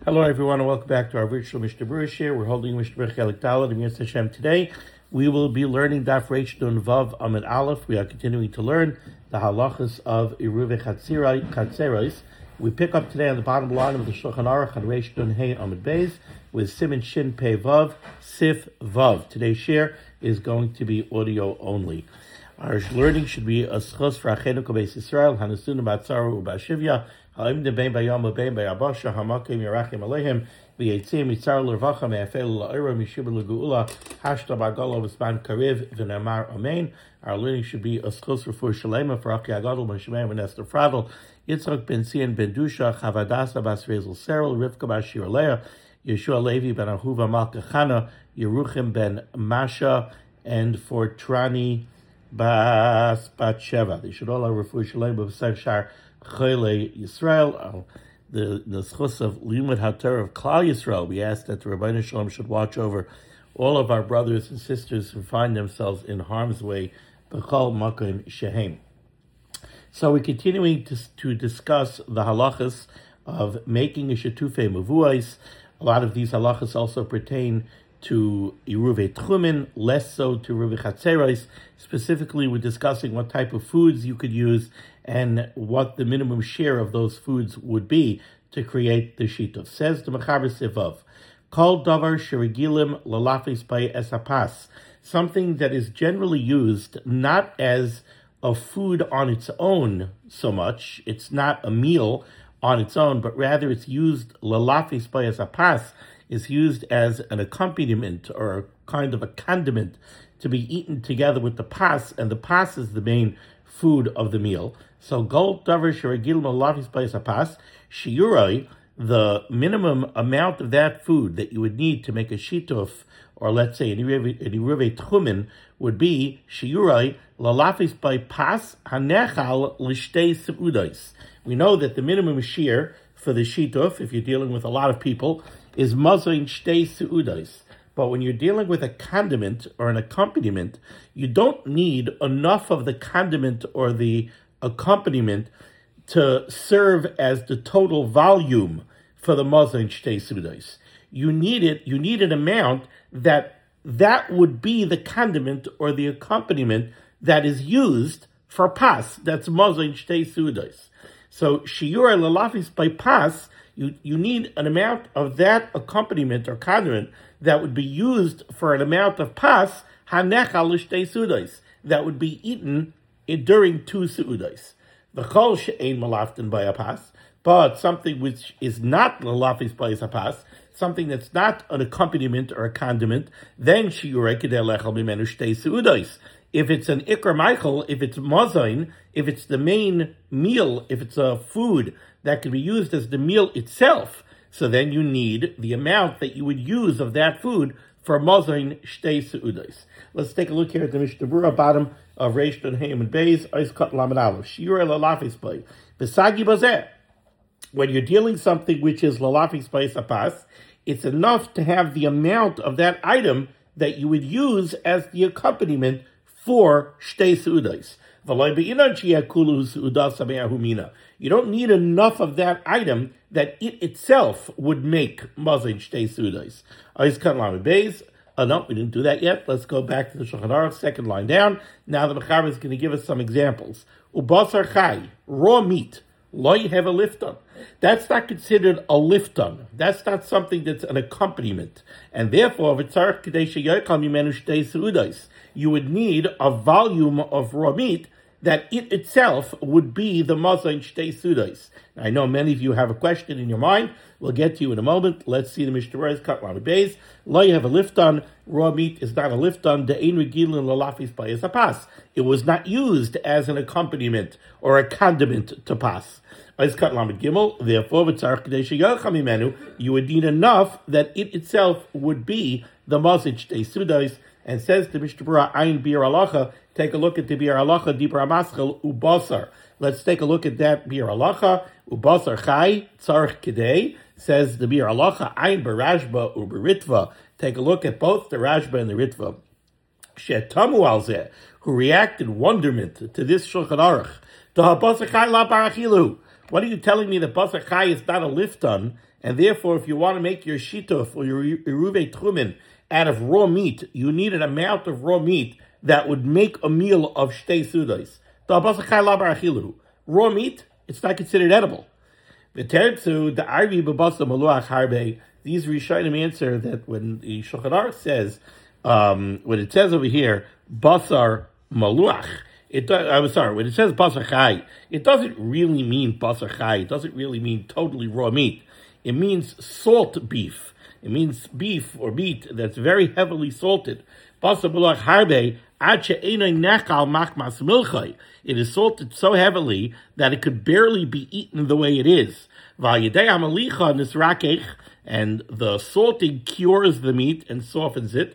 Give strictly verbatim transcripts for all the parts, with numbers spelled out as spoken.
Hello, everyone, and welcome back to our virtual Mishnah Berurah here. We're holding Mishnah Berurah Chelik Daled, and Hashem today. We will be learning Daf Reish Nun Vav Amud Aleph. We are continuing to learn the halachas of Iruvei Chatzeros. We pick up today on the bottom line of the Shulchan Aruch on Reish Nun Hey Amud Beis with Siman Shin Pei Vav Sif Vav. Today's share is going to be audio only. Our learning should be a schos for Achenu Beis Yisrael, Hanasunu Batzaru Ubashivya, Ha'im Debein Bayam Ubein Bayabasha, Hamakim Yerachim Aleihim, V'yetzim Yitzar L'Rvacha, Me'afel L'Oira, Mishibur L'Geula, Hashta B'Agala V'Span Karev, V'Namar Amen. Our learning should be a schos for Shalema, for Aki Agadol, Meshemei, V'Nester Fradel, Yitzchak Ben Sian Ben Dusha, Chavadasa Bas Rezel Serel, Rivka Bas Shir Leah, Yeshua Levi Ben Ahuva Malka Chana, Yeruchim Ben Masha, and for Trani Bas Batsheva. They should all have refuah shalem b'v'sar shar Chayei Yisrael. The the schus of Limud HaTorah of Klal Yisrael. We ask that the Rabbeinu Shalom should watch over all of our brothers and sisters who find themselves in harm's way. B'chol makom shehem. So we're continuing to to discuss the halachas of making a shetufei mevuos. A lot of these halachas also pertain to Iruvei Tchumen, less so to Iruvei Chatzeros. Specifically, we're discussing what type of foods you could use and what the minimum share of those foods would be to create the shituf. Says the Mechaber Sivav, Kol davar sheregilim lalafis by esapas, something that is generally used not as a food on its own so much, it's not a meal on its own, but rather it's used lalafis by esapas, is used as an accompaniment or a kind of a condiment to be eaten together with the pas, and the pas is the main food of the meal. So, gol davar sheregil malafis b'is pas, shiurai, the minimum amount of that food that you would need to make a shituf, or let's say an iruvei tchumen, would be shiurai lalafis by pas hanechal l'shtei seudos. We know that the minimum shear for the shituf, if you're dealing with a lot of people, is mazoin shtei seudos. But when you're dealing with a condiment or an accompaniment, you don't need enough of the condiment or the accompaniment to serve as the total volume for the mazoin shtei seudos. You need it, you need an amount that that would be the condiment or the accompaniment that is used for pas. That's mazoin shtei seudos. So shiur lalafis by pas, You, you need an amount of that accompaniment or condiment that would be used for an amount of pas, hanechal l'shtei seudos, that would be eaten in, during two seudos. The chol she'ein malaftin by a pas, but something which is not lalafis by a pas, something that's not an accompaniment or a condiment, then shiurei kedei lechal mimenu shtei seudos. If it's an ikar michael, if it's mazain, if it's the main meal, if it's a food that can be used as the meal itself, so then you need the amount that you would use of that food for mazain shtei seudos. Let's take a look here at the Mishnah Berurah, bottom of Reish Nun Hey Amud Beis, Ois Kot Lamed Aleph, shiur lalafis by b'sagi bazeh. When you're dealing something which is lalafis by sapas, it's enough to have the amount of that item that you would use as the accompaniment for shtei seudos. You don't need enough of that item that it itself would make mazain shtei seudos. Oh no, we didn't do that yet. Let's go back to the Shulchan Aruch, second line down. Now the Mechaber is going to give us some examples. Ubasar chai, raw meat, lo have a lifton. That's not considered a lifton. That's not something that's an accompaniment. And therefore, you would need a volume of raw meat that it itself would be the mazain shtei seudos. I know many of you have a question in your mind. We'll get to you in a moment. Let's see the Mishnah Berurah, Kat Lamed Beis. Lo you have a lifton. Raw meat is not a lifton. De'ein regilin lalafis by a pas. It was not used as an accompaniment or a condiment to pas. Kat Lamed Gimel. Therefore, v'tzarich kedei sheyacham mimenu, you would need enough that it itself would be the mazain shtei seudos. And says the Mishnah Berurah, Ayin Bir Halacha, take a look at the Bir Halacha, Dibra Maschel, Ubasar. Let's take a look at that Bir Halacha, Ubasar Chai, Tzarich Kedei, says the Bir Halacha, Ayin Barashba, Uberitva. Take a look at both the Rashba and the Ritva. Shetamu al zeh, who reacted wonderment to this Shulchan Aruch. What are you telling me that Basar Chai is not a lifton And therefore, if you want to make your shituf or your iruvei tchumen out of raw meat, you need an amount of raw meat that would make a meal of shtei sudos. Raw meat, it's not considered edible. These Rishonim answer that when the Shulchan Aruch says, um, when it says over here, basar maluach, it I'm sorry, when it says basar chai, it doesn't really mean basar chai. It doesn't really mean totally raw meat. It means salt beef. It means beef or meat that's very heavily salted. Basar maluach harbe. It is salted so heavily that it could barely be eaten the way it is. And the salting cures the meat and softens it.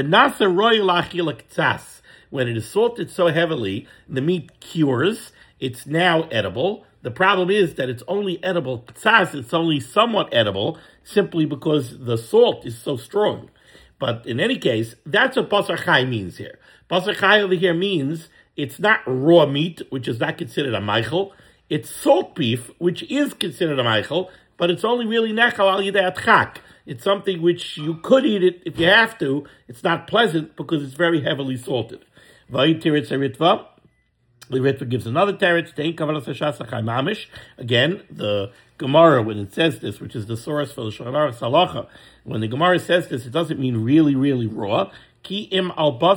When it is salted so heavily, the meat cures. It's now edible. The problem is that it's only edible. It's only somewhat edible simply because the salt is so strong. But in any case, that's what basar chai means here. Basar chai over here means it's not raw meat, which is not considered a meichel. It's salt beef, which is considered a meichel, but it's only really nechal al yidei atchak. It's something which you could eat it if you have to. It's not pleasant because it's very heavily salted. Vayitiritz haritva. The Ritva gives another teretz. Again, the Gemara, when it says this, which is the source for the Shulchan Aruch halacha, when the Gemara says this, it doesn't mean really, really raw. Maybe what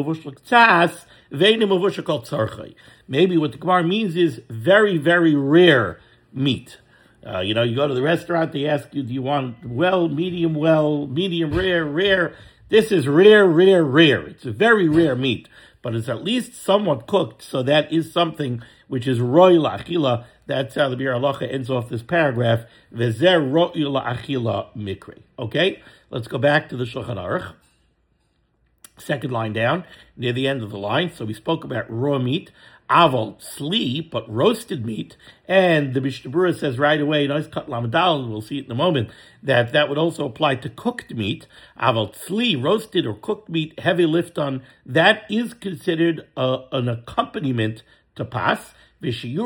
the Gemara means is very, very rare meat. Uh, you know, you go to the restaurant, they ask you, do you want well, medium well, medium rare, rare? This is rare, rare, rare. It's a very rare meat, but it's at least somewhat cooked, so that is something which is roy la'achila. That's how the Bir Halacha ends off this paragraph. Vezer roy la'achila mikre. Okay, let's go back to the Shulchan Aruch. Second line down, near the end of the line. So we spoke about raw meat, aval sli, but roasted meat. And the Mishnah Berurah says right away, nice cut lamadal, we'll see it in a moment, that that would also apply to cooked meat. Aval sli, roasted or cooked meat, heavy lift on, that is considered a, an accompaniment to pas. So you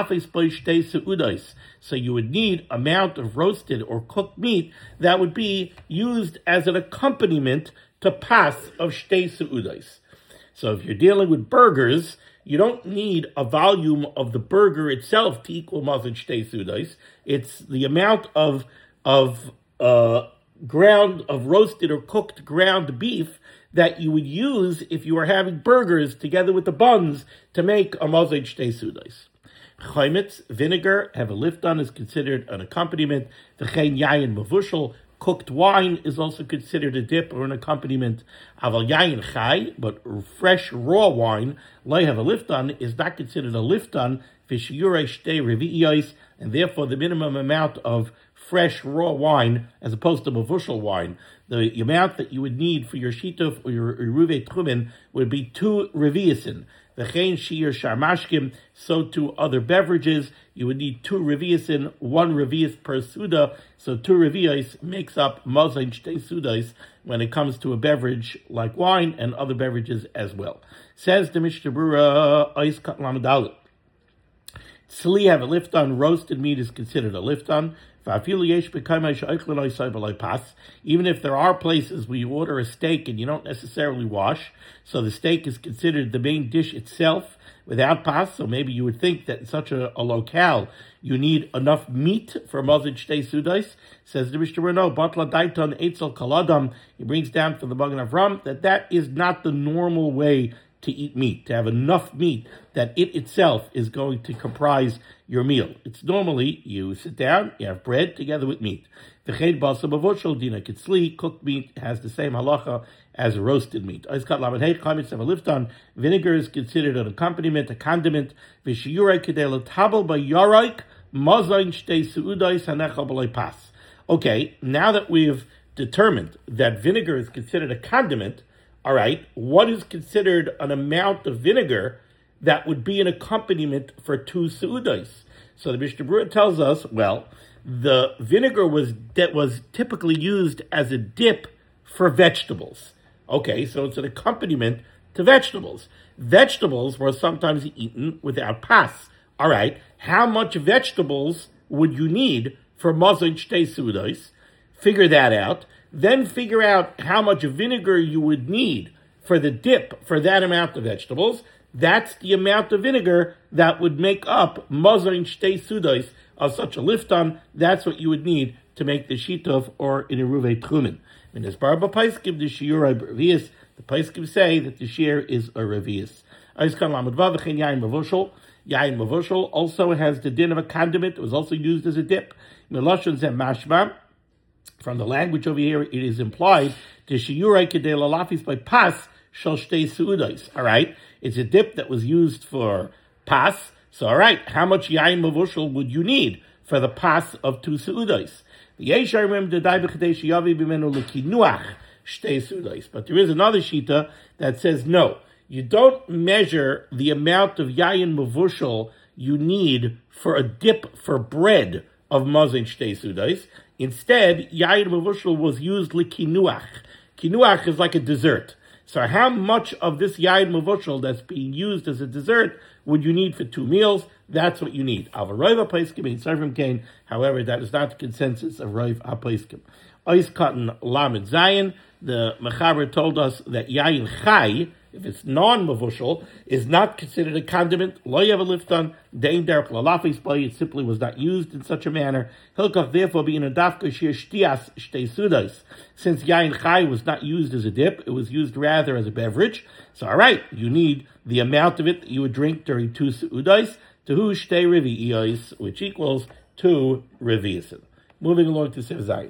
would need amount of roasted or cooked meat that would be used as an accompaniment to pas of shtei seudos. So if you're dealing with burgers, you don't need a volume of the burger itself to equal mazon shtei seudos. It's the amount of of uh, ground of roasted or cooked ground beef that you would use if you were having burgers together with the buns to make a mazon shtei seudos. Chaimitz, vinegar, have a lift on, is considered an accompaniment. V'chein yayin mavushal, cooked wine is also considered a dip or an accompaniment. Aval yayin chai, but fresh raw wine, lay have a lift on, is not considered a lift on. V'shiyurei shtei revi'iyos, and therefore the minimum amount of fresh raw wine, as opposed to mavushal wine, the amount that you would need for your shituf or your iruvei tchumen would be two revi'asin. V'chein shir sharmashkim, so to other beverages, you would need two revi'asin, one revi'as per suda, so two revi'as makes up mazon shtei sudos when it comes to a beverage like wine and other beverages as well. Says the Mishnah Berurah, Ois Kat Lamed Aleph. Tzli have a lift on, roasted meat is considered a lift on. Even if there are places where you order a steak and you don't necessarily wash, so the steak is considered the main dish itself without pas, so maybe you would think that in such a, a locale you need enough meat for mazon shtei seudos. Says the Mishnah Berurah, no, batla daiton eitzel kaladam, he brings down from the Magen Avram that that is not the normal way to eat meat, to have enough meat that it itself is going to comprise your meal. It's normally, you sit down, you have bread together with meat. V'chein basar mavushal dina kitzli, cooked meat has the same halacha as roasted meat. Vinegar is considered an accompaniment, a condiment. V'shiyurei kedei l'tabel b'yaroik, mazon shtei seudos hanechal b'loi pas. Okay, now that we've determined that vinegar is considered a condiment, all right, what is considered an amount of vinegar that would be an accompaniment for two seudos? So the Mishnah Berurah tells us, well, the vinegar was that was typically used as a dip for vegetables. Okay, so it's an accompaniment to vegetables. Vegetables were sometimes eaten without pas. All right, how much vegetables would you need for mazon shtei sudos. Figure that out. Then figure out how much vinegar you would need for the dip for that amount of vegetables. That's the amount of vinegar that would make up mazon shtei sudos of such a lifton. That's what you would need to make the shitov or in a ruve tchumen. And as barba paiskim the shiur revius, the paiskim say that the shir is a revius. Aiskan lamad vav v'chein yain mavushal. Yain mavushal also has the din of a condiment. It was also used as a dip. Melashon zeh mashma. From the language over here, it is implied the shiurai kedei lalafis by pas shel shtei seudos. All right, it's a dip that was used for pas. So, all right, how much yain mavushal would you need for the pas of two seudos? The yesharim dedai b'chedei shiyavi b'menu lekinuach shtei seudos. But there is another shita that says no. You don't measure the amount of yain mavushal you need for a dip for bread of mazon shtei seudos. Instead, yain mavushal was used likinuach. Kinuach is like a dessert. So how much of this yain mavushal that's being used as a dessert would you need for two meals? That's what you need. However, that is not the consensus of Rav HaPoskim. Ois Cotton Lamed Zayin, the Mechaber told us that yain chai, if it's non-mavushal, is not considered a condiment. Lo yavaliftan dein derech lalafis by. It simply was not used in such a manner. Hilkach therefore being a dafka shir shtias shtei sudos. Since yain chai was not used as a dip, it was used rather as a beverage. So all right, you need the amount of it that you would drink during two sudos to hu shtei revi'iyos, which equals two revi'iyos. Moving along to Sev Zayin.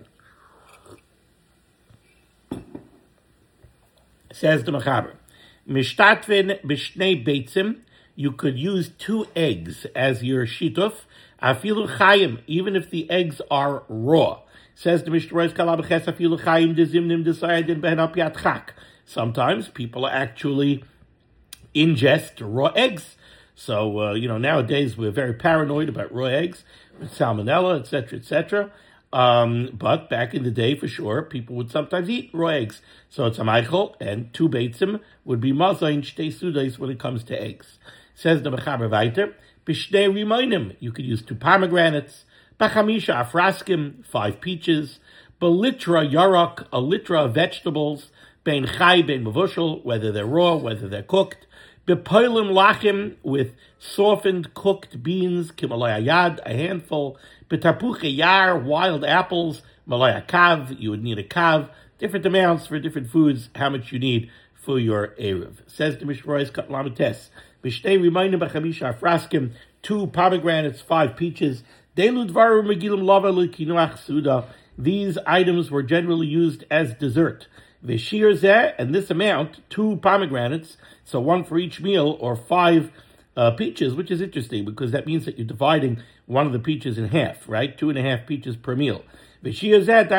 Says the Mechaber. Mishtatvin b'shnei beitzim, you could use two eggs as your shituf. Afilu chayim, even if the eggs are raw. Says the Mishnah Kalabaches afilu chayim dezimnim desayadin behen al piat chak. Sometimes people actually ingest raw eggs. So uh, you know nowadays we're very paranoid about raw eggs, with salmonella, et cetera, et cetera. Um, but back in the day, for sure, people would sometimes eat raw eggs. So it's a Michael, and two beitzim would be mazon shtei sudos when it comes to eggs. Says the Mechaber weiter, b'shnei rimonim, you could use two pomegranates, b'chamisha afraskim, five peaches, b'litra yarok, a litra of vegetables, bein chai, bein mavushal, whether they're raw, whether they're cooked, b'poilim lachim, with softened cooked beans, kimalaya yad, a handful, b'tapuche yar, wild apples, malaya kav, you would need a kav, different amounts for different foods, how much you need for your Erev. Says the Mishrois Kat Lamites, b'shtei rimonim b'chamisha afraskim, two pomegranates, five peaches, delu dvaru megilim lava l'kinuach suda. These items were generally used as dessert. V'shir zeh, and this amount, two pomegranates, so one for each meal, or five uh, peaches, which is interesting because that means that you're dividing one of the peaches in half, right? Two and a half peaches per meal. These were considered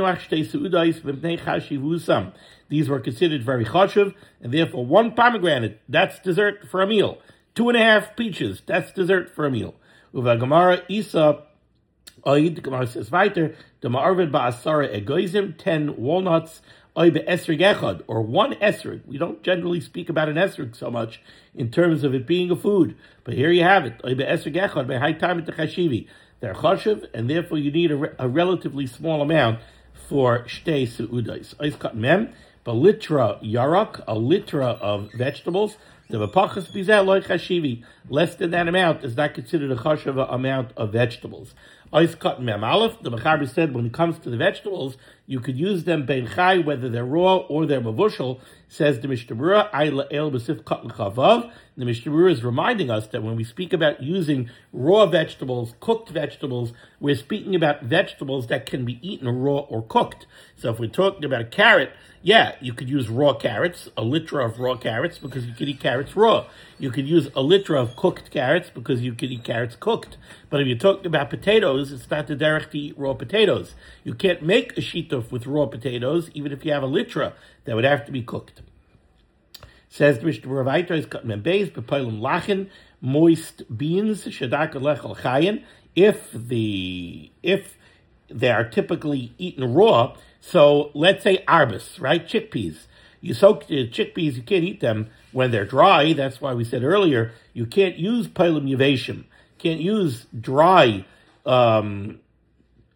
very chashuv, and therefore one pomegranate, that's dessert for a meal. Two and a half peaches, that's dessert for a meal. Uva Gemara Isa Oid, the Gemara says weiter, the Ma'arvid Ba'asara Egoizim, ten walnuts, Oid Be'esrig Echad, or one esrig. We don't generally speak about an esrig so much in terms of it being a food, but here you have it. Oid Be'esrig Echad, Be'hai Time Chashivi. They're chashuv, and therefore you need a, re- a relatively small amount for shtei seudos. Ois kat mem, b'litra yarok, a litra of vegetables, the v'pachas bizeh loy chashivi. Less than that amount is not considered a chashuv amount of vegetables. Ois kat mem aleph, the Mechaber said when it comes to the vegetables, you could use them bein chai, whether they're raw or they're mavushal. Says the Mishnah Berurah, ay la'el b'sif kat l'chavav. The Mishnah Berurah is reminding us that when we speak about using raw vegetables, cooked vegetables, we're speaking about vegetables that can be eaten raw or cooked. So if we're talking about a carrot, yeah, you could use raw carrots, a liter of raw carrots, because you could eat carrots raw. You could use a liter of cooked carrots, because you could eat carrots cooked. But if you're talking about potatoes, it's not the derech to eat raw potatoes. You can't make a shituf with raw potatoes, even if you have a litra, that would have to be cooked. Says the Mishnah Berurah, is cut membeis b'poilim lachin, moist beans shadak lechal chayin. If the if they are typically eaten raw, so let's say arbus, right, chickpeas. You soak the chickpeas, you can't eat them when they're dry. That's why we said earlier you can't use poilim yaveshim, can't use dry um,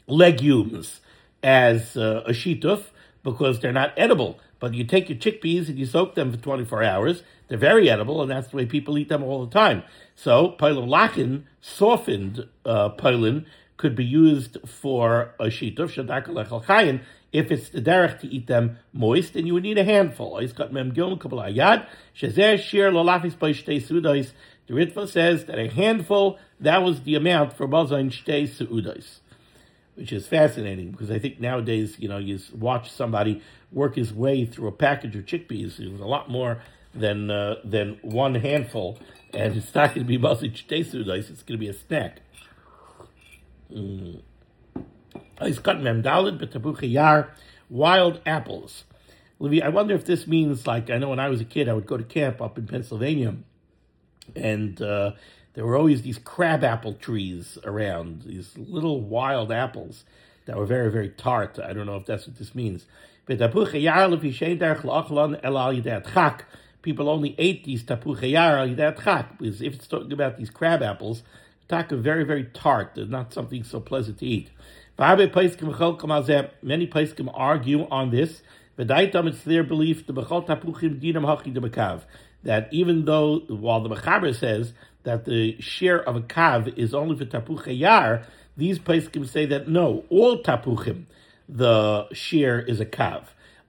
legumes as uh, a shituf because they're not edible. But you take your chickpeas and you soak them for twenty-four hours. They're very edible, and that's the way people eat them all the time. So, poilin lachin, softened uh, poilin, could be used for a shituf, shadak lechal chayin, if it's the derech to eat them moist, and you would need a handful. The Ritva says that a handful, that was the amount for mazayin shtei seudos, which is fascinating, because I think nowadays, you know, you watch somebody work his way through a package of chickpeas. It was a lot more than uh, than one handful, and it's not going to be mazayin shtei seudos, it's going to be a snack. Mm. Wild apples. I wonder if this means, like, I know when I was a kid, I would go to camp up in Pennsylvania, and uh, there were always these crab apple trees around, these little wild apples that were very, very tart. I don't know if that's what this means. People only ate these tapuche yar because if it's talking about these crab apples, taka very, very tart. They're not something so pleasant to eat. Many poskim argue on this. It's their belief that even though, while the Mechaber says that the share of a kav is only for tapuche yar, these poskim say that no, all tapuchim, the share is a kav.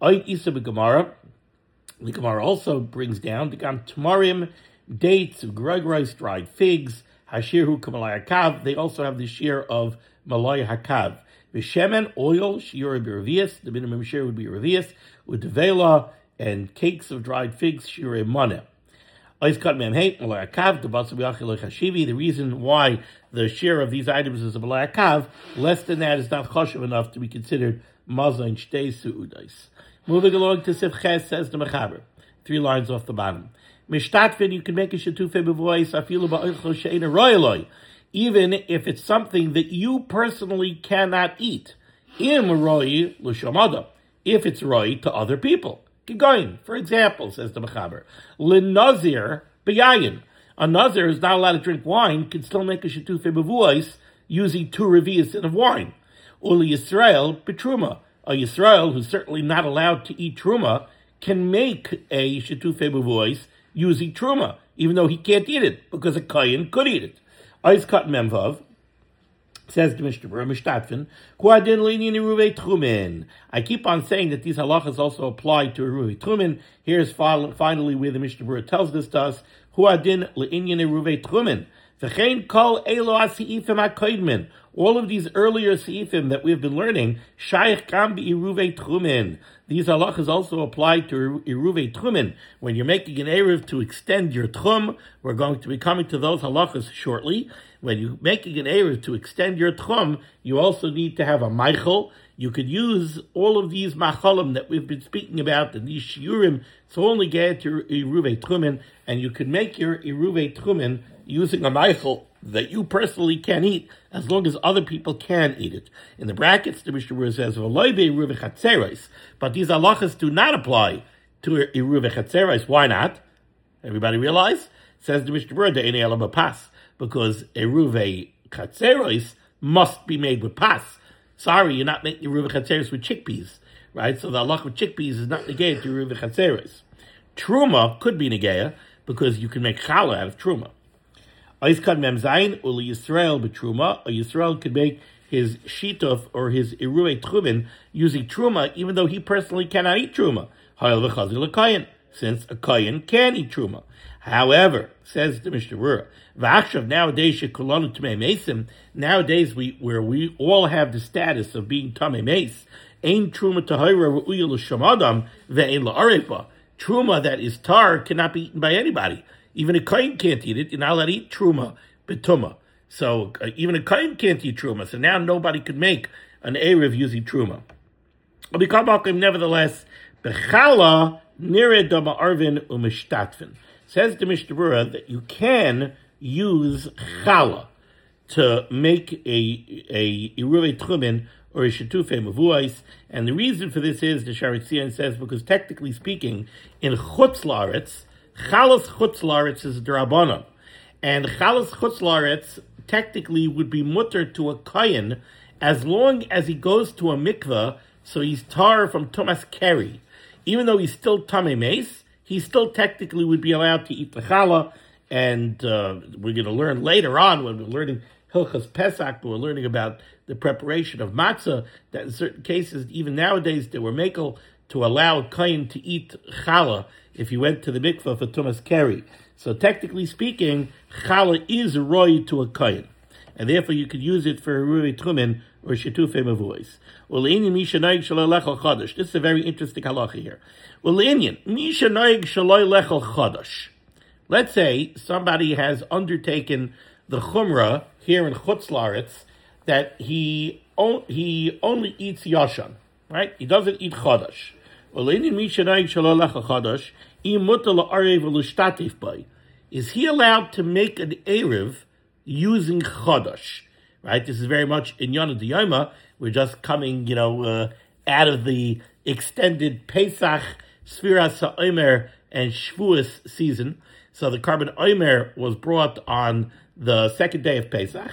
The Gemara also brings down the gam tamarim, dates, greg rice, dried figs, hashirhu kamalai hakav. They also have the share of malai hakav. V'shemen, oil, shiur b'revius. The minimum share would be revius. With devela and cakes of dried figs, shiur maneh. The reason why the share of these items is a malai hakav, less than that is not choshev enough to be considered mazayin shtei seudos. Moving along to Sifches, says the Mechaber, three lines off the bottom. Mishtatfin, you can make a shetufei b'vois afilu ba'oichel she'eina ro'eloi, even if it's something that you personally cannot eat. Im roi l'shamada, if it's roi to other people. Keep going. For example, says the Mechaber, l'nazir b'yayin. A nazir is not allowed to drink wine, can still make a shetufei b'vois using two revius of wine. Uli Yisrael b'truma. A Yisrael, who's certainly not allowed to eat truma, can make a shetufei b'vois using truma, even though he can't eat it, because a kohen could eat it. Ois kat memvav, says the Mishnah Berurah, Mishtatfin, Kuadin leinin iruvei trumin. I keep on saying that these halachas also apply to iruvei trumin. Here's finally where the Mishnah Berurah tells this to us. Kuadin leinin iruvei trumin. V'chein kol elo asiifim hakoidmin. All of these earlier seifim that we've been learning, shaykh kam iruvei trumin. These halachas also apply to iruvei trumin. When you're making an eruv to extend your tchum, we're going to be coming to those halachas shortly. When you're making an eruv to extend your tchum, you also need to have a meichel. You could use all of these machalim that we've been speaking about, and these shiurim, so only get your iruvei trumin, and you could make your iruvei trumin using a meichel that you personally can eat, as long as other people can eat it. In the brackets, the Mishnah Berurah says, but these halachas do not apply to iruvei chatzeros. Why not? Everybody realize? Says the Mishnah Berurah, because iruvei chatzeros must be made with pas. Sorry, you're not making iruvei chatzeros with chickpeas, right? So the halacha with chickpeas is not negayah to iruvei chatzeros. Truma could be negayah, because you can make challah out of truma. Oiskad memzayin uli Yisrael b'truma. A Yisrael could make his shituf or his iruvei trumin using truma, even though he personally cannot eat truma. Hayal v'chazir l'kayin, since a kayin can eat truma. However, says the Mishnah Berurah, v'achshav nowadays shekulanu tamei mesim. Nowadays, we where we all have the status of being tamei meis. Ein truma tahira re'uya l'shamadam ve'ein la'arepa. Truma that is tar cannot be eaten by anybody. Even a kohen can't eat it. You're not allowed to eat truma, betuma. So uh, even a kohen can't eat truma. So now nobody could make an eruv using truma. Nevertheless, bechala nire dama arvin umishtatfin. Says the Mishnah Berurah that you can use chala to make a a iruvei trumin or a shetufei mevuos, and the reason for this is the Sharet Zion says because technically speaking, in chutz laaretz, chalas chutz laaretz is drabanan, and chalas chutz laaretz technically would be mutter to a kohen as long as he goes to a mikveh, so he's tar from Tumas Keri, even though he's still Tamei Meis, he still technically would be allowed to eat the challah. And uh, we're going to learn later on when we're learning Hilchas Pesach, but we're learning about the preparation of matzah, that in certain cases, even nowadays, they were makel to allow a kohen to eat challah if he went to the mikveh for Tumas Keri. So technically speaking, challah is roy to a kohen, and therefore you could use it for Ruvi Trumin or Shetufei Mavois. This is a very interesting halacha here. Let's say somebody has undertaken the chumrah here in Chutz La'aretz that he he only eats yashan, right? He doesn't eat chadash. Is he allowed to make an erev using chadash? Right? This is very much in Yonah D'Yoma. We're just coming, you know, uh, out of the extended Pesach, Sfiras HaOmer, and Shavuos season. So the Karban Omer was brought on the second day of Pesach,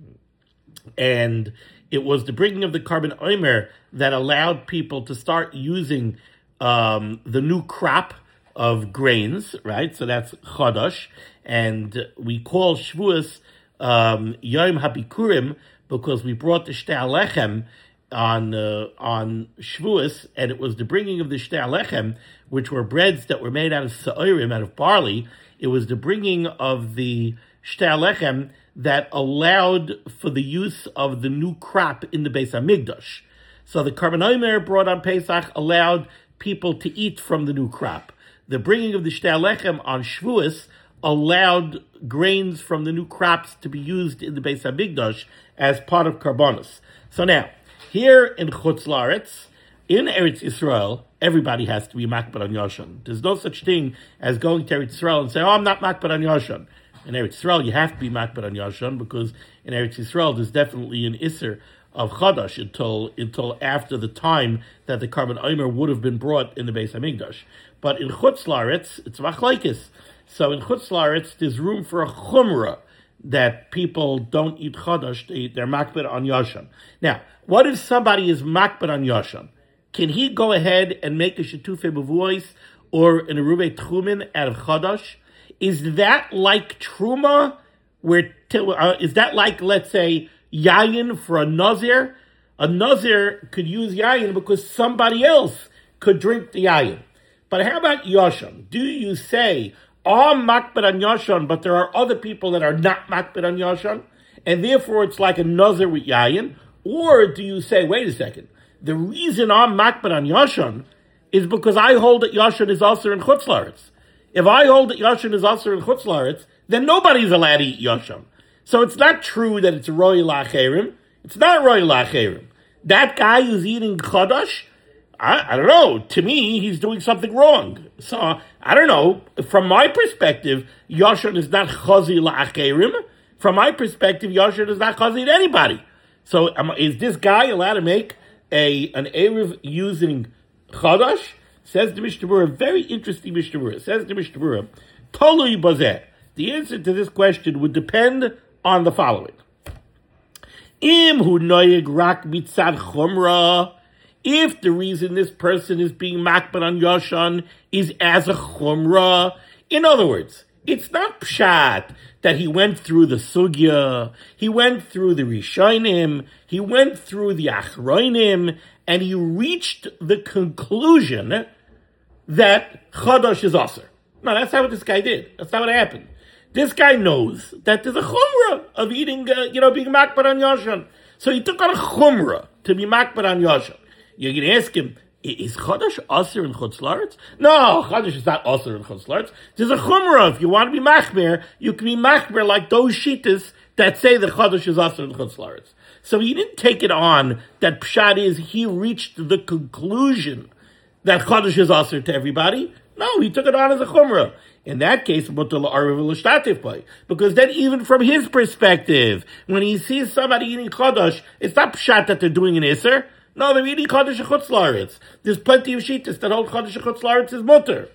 and it was the bringing of the Karban Omer that allowed people to start using um, the new crop of grains, right? So that's Chodosh, and we call Shavuos um, Yom HaBikurim because we brought the Shtei Alechem on uh, on Shavuos, and it was the bringing of the Shtei Alechem, which were breads that were made out of Sa'orim, out of barley. It was the bringing of the Shtei Alechem that allowed for the use of the new crop in the Beis HaMikdash. So the Karban Omer brought on Pesach allowed people to eat from the new crop. The bringing of the Shtei Alechem on Shavuos allowed grains from the new crops to be used in the Beis HaMikdash as part of Karbonos. So now, here in Chutz La'aretz, in Eretz Yisrael, everybody has to be makbar on Yashan. There's no such thing as going to Eretz Yisrael and say, oh, I'm not makbar on Yashan. In Eretz Yisrael, you have to be makbar on Yashan because in Eretz Yisrael, there's definitely an Isser of Chadash until until after the time that the Karban Omer would have been brought in the Beis HaMikdash. But in Chutz La'aretz, it's machlokes. So in Chutz La'aretz, there's room for a chumrah that people don't eat Chadash, they, they're makbar on Yashan. Now, what if somebody is makbar on Yashan? Can he go ahead and make a Shetufei Mavois or an Eruvei Tchumin out of Chadash? Is that like Truma? Where uh, is that like, let's say, Yayin for a Nazir? A Nazir could use Yayin because somebody else could drink the Yayin. But how about Yashan? Do you say, oh, I'm makbar on Yashan, but there are other people that are not makbar on Yashan, and therefore it's like a Nazir with Yayin? Or do you say, wait a second, the reason I'm makbar on Yashan is because I hold that Yashan is also in Chutz La'aretz. If I hold that Yashan is also in Chutz La'aretz, then nobody's allowed to eat Yashan. So it's not true that it's Roy La'acherim. It's not Roy La'acherim. That guy who's eating Chadash, I, I don't know. To me, he's doing something wrong. So, I don't know. From my perspective, Yashan is not Chazi La'acherim. From my perspective, Yashan is not Chazi to anybody. So, um, is this guy allowed to make a an Erev using Chadash? Says the Mishnah Berurah, very interesting Mishnah Berurah. Says the Mishnah Berurah, Tolui Bazeh. The answer to this question would depend on the following. Im hu noyeg rak mitzad chumrah. If the reason this person is being makbar on Yashan is as a chumrah, in other words, it's not pshat that he went through the sugya, he went through the rishonim, he went through the achronim, and he reached the conclusion that Chadash is Aser. No, that's not what this guy did. That's not what happened. This guy knows that there's a chumrah of eating, uh, you know, being makbar on Yashan. So he took on a chumrah to be makbar on Yashan. You're going to ask him, is Chadash Aser in Chutz La'aretz? No, Chadash is not Aser in Chutz La'aretz. There's a chumrah. If you want to be machmer, you can be machmer like those shittas that say the Chadash is Aser in Chutz La'aretz. So he didn't take it on that pshat is he reached the conclusion that Chadash is Aser to everybody. No, he took it on as a chumrah. In that case, because then even from his perspective, when he sees somebody eating Chadash, it's not pshat that they're doing an Isser. No, they're eating Chadash and Chutz La'aretz. There's plenty of shittas that hold Chadash and Chutz La'aretz is mutter.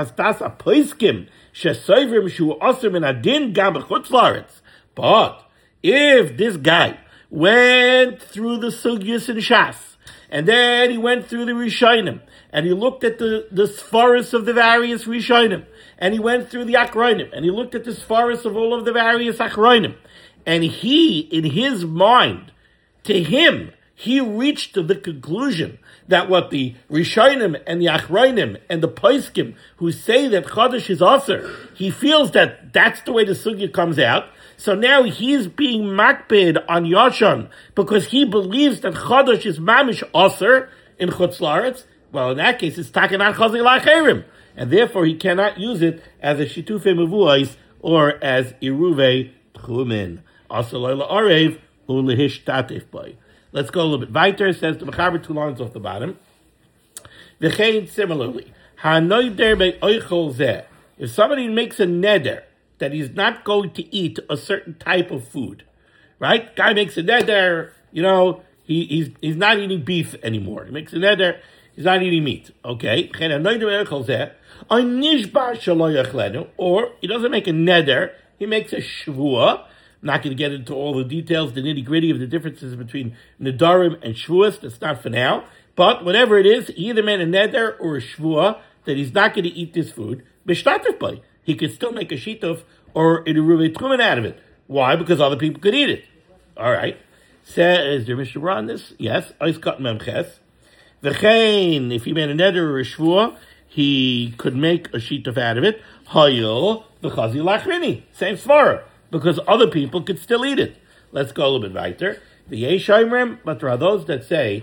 But If this guy went through the sugyas and shas, and then he went through the Rishonim, and he looked at the, the Sfaris of the various Rishonim, and he went through the Achronim, and he looked at the Sfaris of all of the various Achronim, and he, in his mind, to him, he reached to the conclusion that what the Rishonim and the Achronim and the Poskim who say that Chodesh is Aser, he feels that that's the way the Sugya comes out. So now he's being makbid on Yashan because he believes that Chodesh is Mamish Aser in Chutz La'aretz. Well, in that case, it's Takanat Chazi L'Acherim. And therefore, he cannot use it as a Shitufei Mevuais or as Iruvei Tchumin. Asaloi La'arev Ulehish Tatif Boy. Let's go a little bit weiter. It says the Mechaber two lines off the bottom. V'chein similarly, ha'noider be'oichol zeh. If somebody makes a neder that he's not going to eat a certain type of food, right? Guy makes a neder, you know, he, he's he's not eating beef anymore. He makes a neder, he's not eating meat. Okay? V'chein ha'noider be'oichol zeh. Nishba shelo yachlenu. Or he doesn't make a neder, he makes a shvuah. I'm not going to get into all the details, the nitty-gritty of the differences between Nedarim and Shvuas. That's not for now. But whatever it is, he either made a neder or a Shvuah that he's not going to eat this food. B'shtatef by. He could still make a shituf or an Iruvei Tchumen out of it. Why? Because other people could eat it. All right. Says there Mishnah on this? Yes. Oiskat memches. V'chein, if he made a neder or a Shvuah, he could make a shituf out of it. Hayil v'chazi lachrini. Same svara. Because other people could still eat it. Let's go a little bit weiter. The Yeshayimrim, but there are those that say,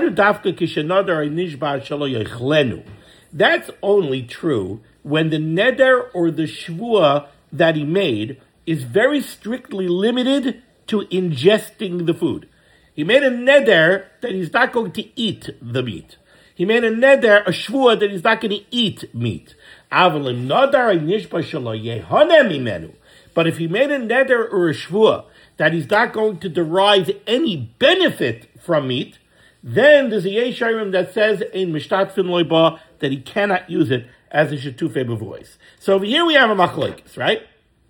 that's only true when the neder or the shvuah that he made is very strictly limited to ingesting the food. He made a neder that he's not going to eat the meat. He made a neder, a shvuah, that he's not going to eat meat. But if he made a neder or a shvuah that he's not going to derive any benefit from meat, then there's a Yeshayim that says in Mishtatfin Loiba that he cannot use it as a Shetufei B'vois. So over here we have a machlokes, right?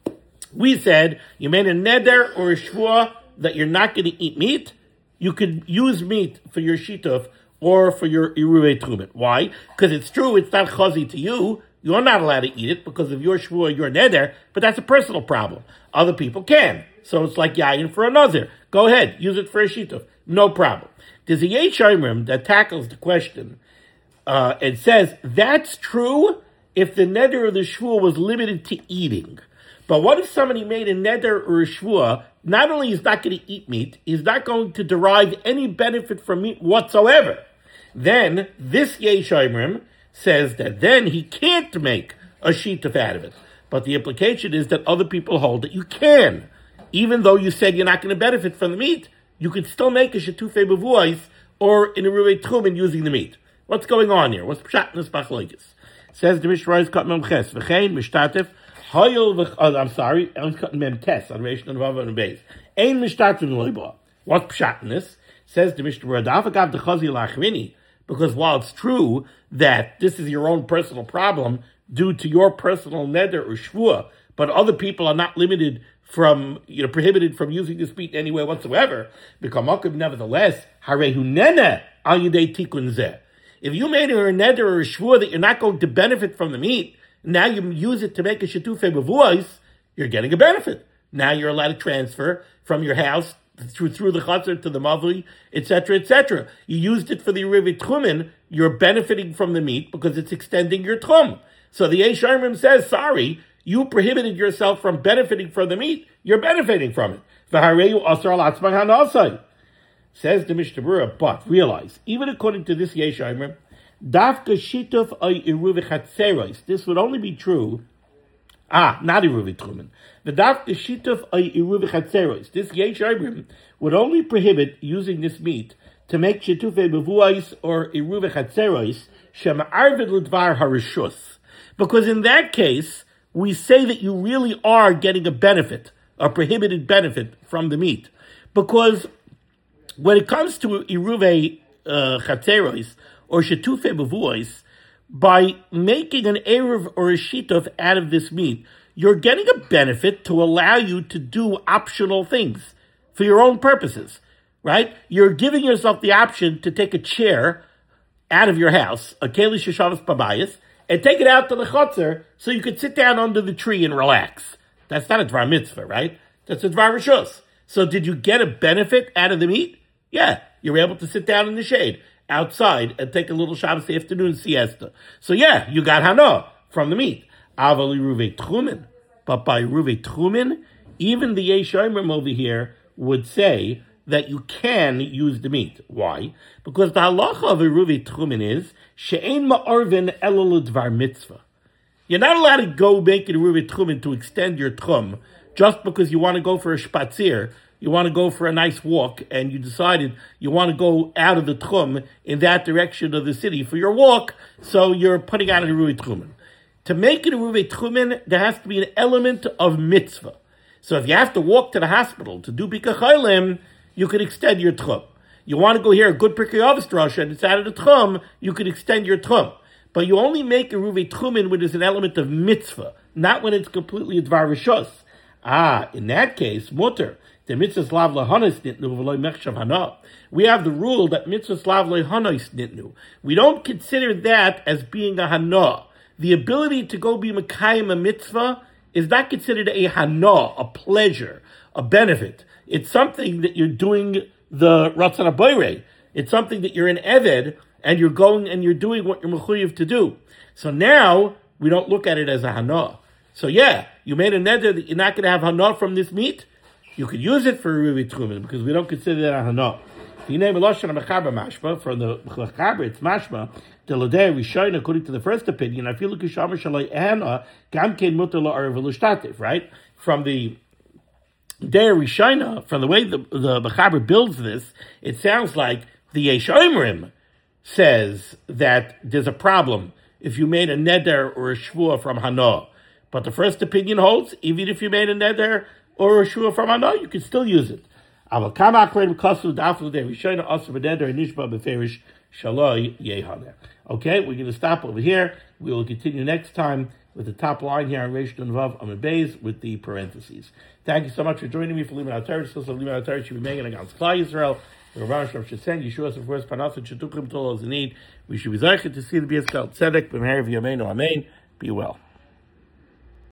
We said you made a neder or a shvuah that you're not going to eat meat. You could use meat for your shituf or for your Iruvei Tchumen. Why? Because it's true, it's not chazi to you. You're not allowed to eat it because of your shvuah, your neder, but that's a personal problem. Other people can. So it's like yayin for a nazir. Go ahead, use it for a shituf. No problem. There's a Yeshayim that tackles the question uh, and says, that's true if the neder or the shvuah was limited to eating. But what if somebody made a neder or a shvuah, not only is not going to eat meat, he's not going to derive any benefit from meat whatsoever. Then this Yeshayim says that then he can't make a shituf out of it. But the implication is that other people hold that you can. Even though you said you're not going to benefit from the meat, you can still make a shetufei b'vuais or in a Iruvei Tchumen using the meat. What's going on here? What's pshat in this machlokes? Says the Mishnah Kat Mem Ches v'chein mishtatef hayol. I'm sorry, I'm cutting Mem Tes on Reish and Vav and Beis. Ein mishtatef loiba. What's pshat in this? Says the Mishnah Radafagav the Chazi Lachrini. Because while it's true that this is your own personal problem due to your personal neder or shvuah, but other people are not limited from, you know, prohibited from using this meat in any way whatsoever, nevertheless, harehu nene al yidei tikun zeh. If you made a neder or a shvuah that you're not going to benefit from the meat, now you use it to make a shetufei b'vuos, you're getting a benefit. Now you're allowed to transfer from your house through through the chatzar to the mavli, et cetera, et cetera. You used it for the Iruvei Tchumen, you're benefiting from the meat because it's extending your tchum. So the Yeshayim says, sorry, you prohibited yourself from benefiting from the meat, you're benefiting from it. Says the Mishnah Berurah, but realize, even according to this Yeshayim, dafka shituf ay Iruvei Chatzeros, this would only be true. Ah, not Iruvei Tchumen. The dafka shituf ay Iruvei Chatzeros. This Yeshayim would only prohibit using this meat to make shetufei b'vuais or Iruvei Chatzeros shem arvid l'dvar harishus. Because in that case, we say that you really are getting a benefit, a prohibited benefit from the meat. Because when it comes to Iruvei uh, Chatzeros or shetufei b'vuais, by making an eruv or a shituf out of this meat, you're getting a benefit to allow you to do optional things for your own purposes, right? You're giving yourself the option to take a chair out of your house, a keli sheshavas babayis, and take it out to the chotzer so you could sit down under the tree and relax. That's not a dvar mitzvah, right? That's a dvar rishus. So did you get a benefit out of the meat? Yeah, you were able to sit down in the shade outside and take a little Shabbos afternoon siesta. So yeah, you got hana from the meat. Avali ruve tchumen. But by ruve tchumen, even the Yesh Omrim over here would say that you can use the meat. Why? Because the halacha of a ruve tchumen is she'ein ma'arvin ela l'dvar mitzvah. You're not allowed to go make a ruve tchumen to extend your tchum just because you want to go for a spatzir. You want to go for a nice walk, and you decided you want to go out of the tchum in that direction of the city for your walk, so you're putting out a ruve tchumen. To make it a ruve tchumen, there has to be an element of mitzvah. So if you have to walk to the hospital to do bika chaylim, you could extend your tchum. You want to go hear a good Pirkei Avos drasha, and it's out of the tchum, you could extend your tchum. But you only make a ruve tchumen when there's an element of mitzvah, not when it's completely a dvar rishos. Ah, in that case, mutter. The mitzvah slav lehanos nitnu v'loy mechshav hana. We have the rule that mitzvah slav lehanos nitnu. We don't consider that as being a hana. The ability to go be mekayim a mitzvah is not considered a hana, a pleasure, a benefit. It's something that you're doing the ratzon habayre. It's something that you're an eved and you're going and you're doing what you're mechuyev to do. So now we don't look at it as a hana. So yeah, you made a neder that you're not going to have hana from this meat. You could use it for ruve tchumen because we don't consider that a hana. You name a lashon mechaber mashma from the mechaber. It's mashma the ladei rishon according to the first opinion. I feel like kishamer shalai hana gam kein mutter la'arv v'lushtativ. Right from the der rishona, from the way the the mechaber builds this, it sounds like the Yesh Omrim says that there's a problem if you made a neder or a shvua from hana. But the first opinion holds even if you made a neder or a shua from hana, you can still use it. Okay, we're going to stop over here. We will continue next time with the top line here on Reish Nun Vav Amud Beis with the parentheses. Thank you so much for joining me for Limud HaTorah. So Limud HaTorah should be making against Klal Yisrael. The Rabban Shalom should send Yeshua of course Panas and Shetuchim Tol as a need. We should be zeicher to see the B'Yisrael Tzedek B'Meher V'Yameinu Amen. Be well.